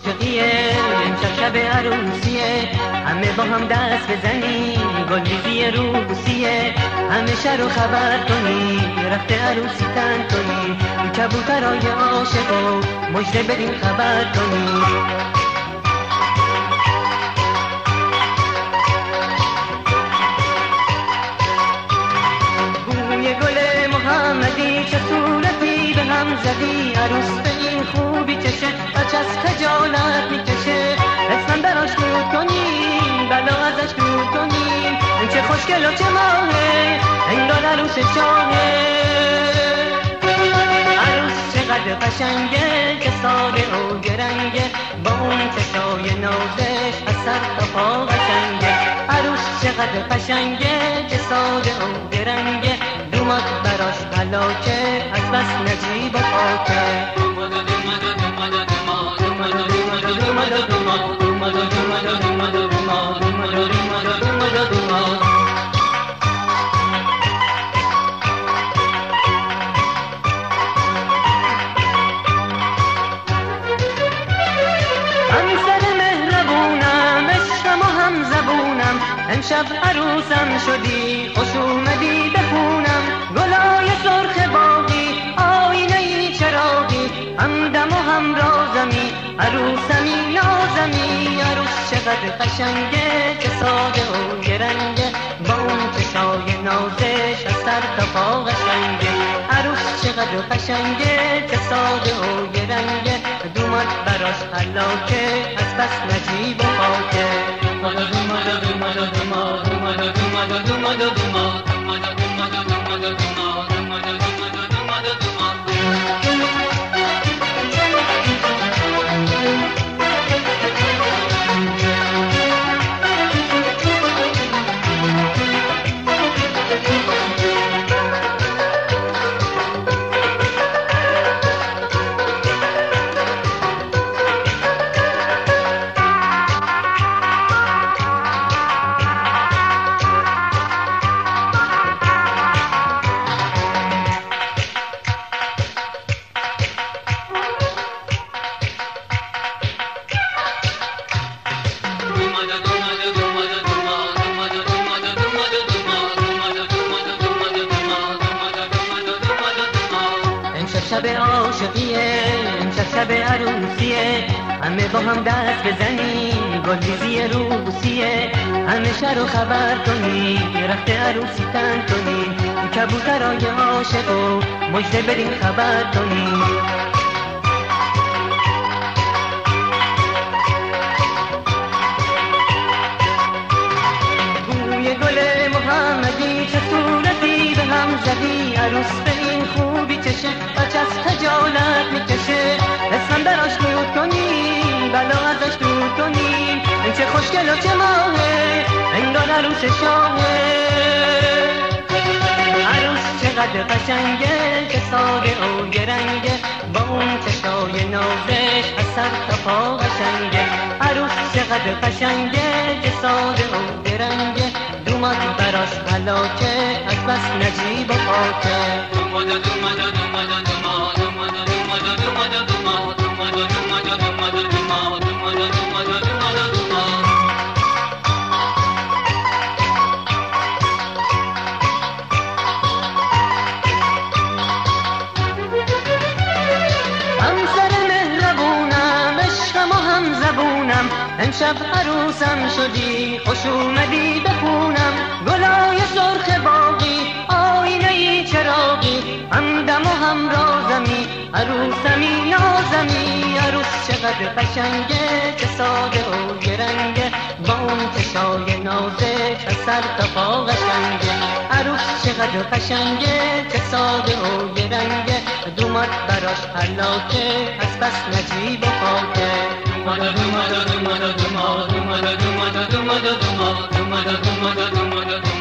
عاشقیه، امشب شب عروسیه، همه با هم دست بزنیم، گلریزی روسیه، همه شهر رو خبر کنیم، رخت عروسی تن کنیم، کبوترای عاشق رو مژده بدیم خبر کنیم. بوی گل محمدی چه صورتی به هم زدی، عروس به این خوبی چشه، بچه از خجالت میکشه، اسمم براش دور کنیم، بلا ازش دور کنیم، این چه خوشگل و چه ماهه، انگار عروس شاهه. عروس چقدر قشنگه، که ساده و گرنگه، با اون چشای نازش از سر تا پا قشنگه. عروس چقدر قشنگه، که ساده و گرنگه، دومات براش غلاکه، از بس نجیب و پاکه. امشب عروسم شدی، خوش اومدی به خونم، گلای سرخ باغی، آینه ای چراغی، همدم و هم رازمی، عروسمی نازمی. عروس چقدر قشنگه، که ساده و گرنگه، با اون چشای نازش از سر تا پا قشنگه. عروس چقدر قشنگه، که ساده و گرنگه، دومات براش حلاکه، از بس نجیب و پاکه. شب عاشقیه، امشب شب عروسیه، همه با هم دست بزنیم، گلریزی روسیه، همه شهر رو خبر کنیم، رخت عروسی تن کنیم، کبوترای عاشق رو مژده بدیم خبر کنیم. بوی گل محمدی چه صورتی به هم زدی، عروس به این خوبی چشه، بچه از خجالت میکشه، اسمم براش دور کنیم، بلا ازش دور کنیم، این چه خوشگل و چه ماهه، انگار عروس شاهه. عروس چقدر قشنگه، که ساده و گرنگه، با اون چشای نازش از سر تا پا قشنگه. عروس چقدر قشنگه، که ساده و گرنگه، دومات براش غلاکه، از بس نجیب و پاکه. امشب عروسم شدی، خوش اومدی به خونم، گلای سرخ باغی، آینه ای چراغی، همدم و هم رازمی، عروسمی نازمی. عروس چقدر قشنگه، که ساده و گرنگه، با اون چشای نازش از سر تا پا قشنگه. عروس چقدر قشنگه، که ساده و گرنگه، دومات براش حلاکه، از بس نجیب و پاکه. Duma